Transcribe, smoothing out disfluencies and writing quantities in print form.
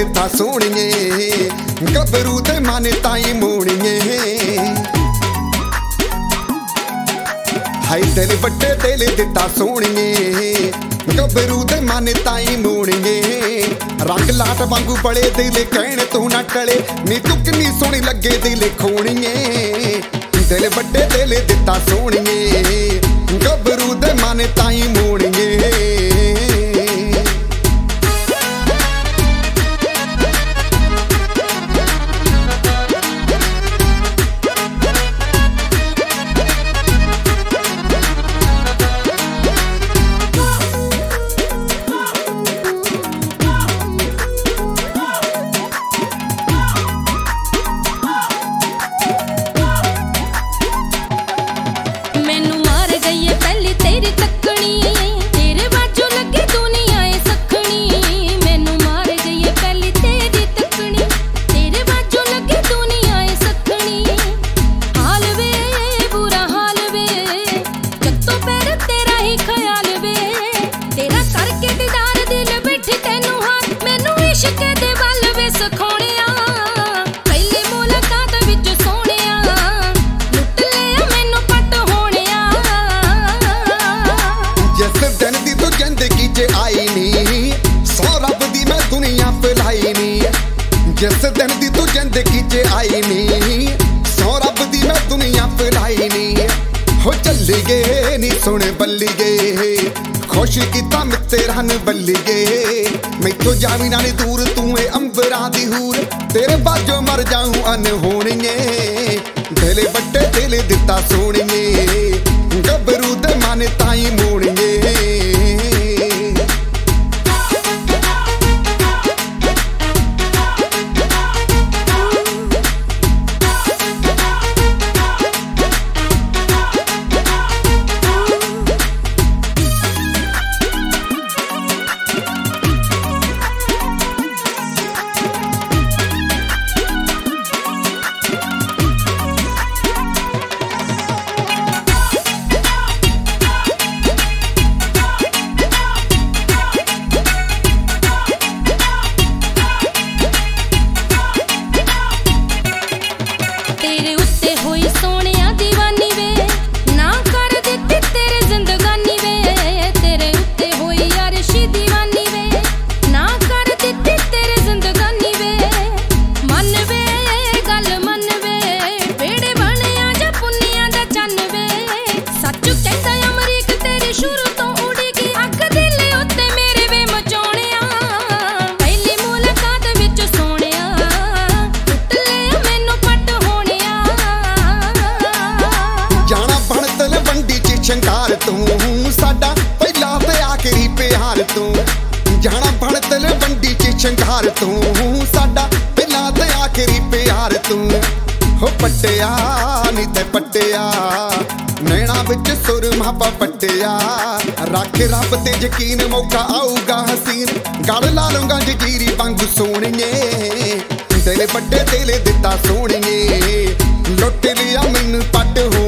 दिता सोहणीए गभरू दे मन ताई मोहणीए हाय दिल वड्डे दिल दिता सोहणीए गभरू दे मन ताई मोहणीए रंग लाट वांगू बड़े दिल कहण तू ना टले नी तू किन्नी सोहनी लगे दिल खोणीए दिल वड्डे दिल दिता सोहणीए गभरू दे मन ताई मोहणीए जिस दिन दी तू जिंदगी च आई नी सौ रब दी मैं दुनिया फैलाई नी हो चली गए नी सुने बल्ली गए खुश किता तेरा न बल्ली गए मैथों जावी ना दूर तू है अंबरा दी हूर तेरे बाजो मर जाऊं अनहोणीए दिल वड्डे दिल दिता सोहणीए गभरू दे मन ताई मोहणीए शंकार तू साडा पहला ते आखिरी प्यार तू जाना बन तलवंडी च शंकार तू साडा पहला ते आखिरी प्यार तू हो पट्टिया नी ते पट्टिया नैना विच सुरमा पट्टिया रख रब ते यकीन मौका आऊगा हसीन गल ला लूंगा जगीरी वांगू सोहणीए दिल वड्डे दिल दिता सोहणीए लुट लिया मैनू पट हो